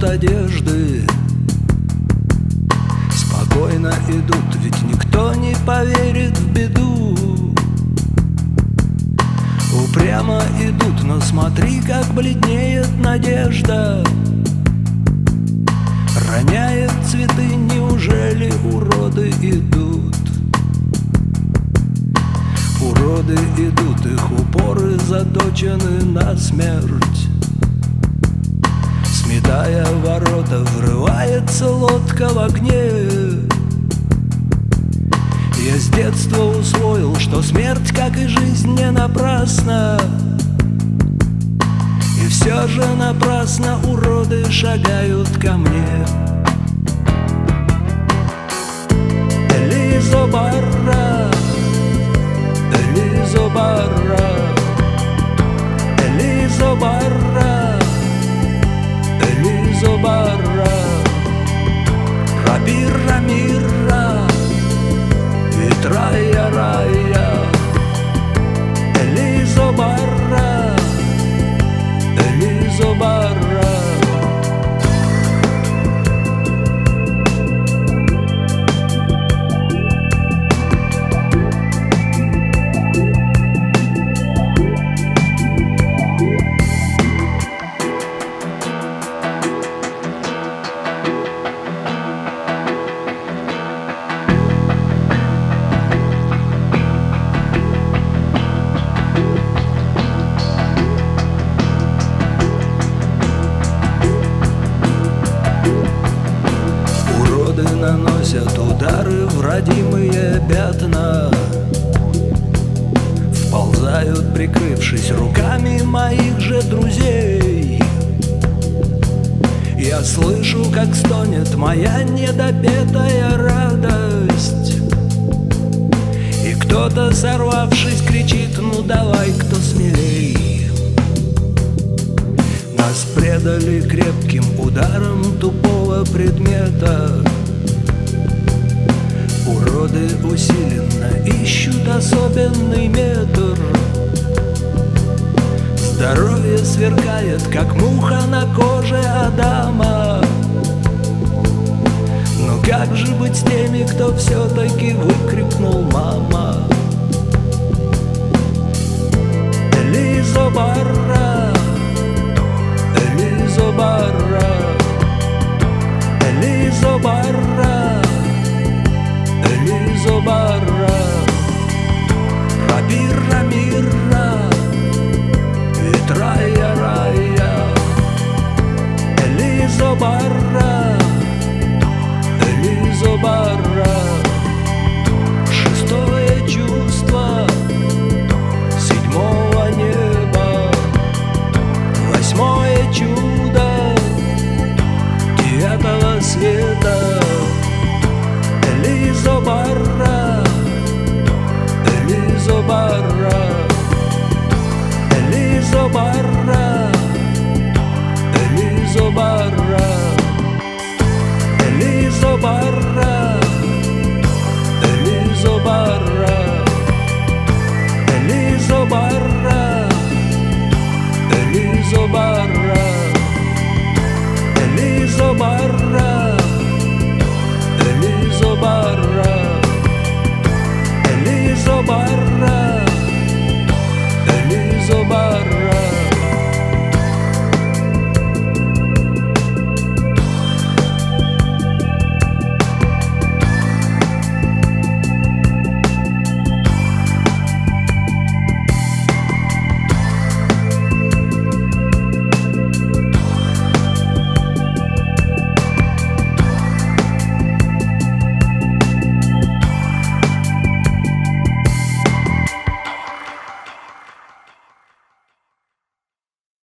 одежды, спокойно идут, ведь никто не поверит в беду. Упрямо идут, но смотри, как бледнеет надежда. Роняет цветы, неужели уроды идут? Уроды идут, их упоры заточены на смерть. Сметая ворота, врывается лодка в огне. Я с детства усвоил, что смерть, как и жизнь, не напрасна. И все же напрасно уроды шагают ко мне. Элизо Барра, Элизо Барра, Элизо Барра, Элизо Барра, Рабира Мира, Рая Рая, Элизо Барра, Элизо Барра. Наносят удары в родимые пятна, вползают, прикрывшись руками моих же друзей. Я слышу, как стонет моя недопетая радость, и кто-то, сорвавшись, кричит: ну давай, кто смелей. Нас предали крепким ударом тупого предмета. Уроды усиленно ищут особенный метр. Здоровье сверкает, как муха на коже Адама. Но как же быть с теми, кто все-таки выкрикнул «мама»? Элизо Барра,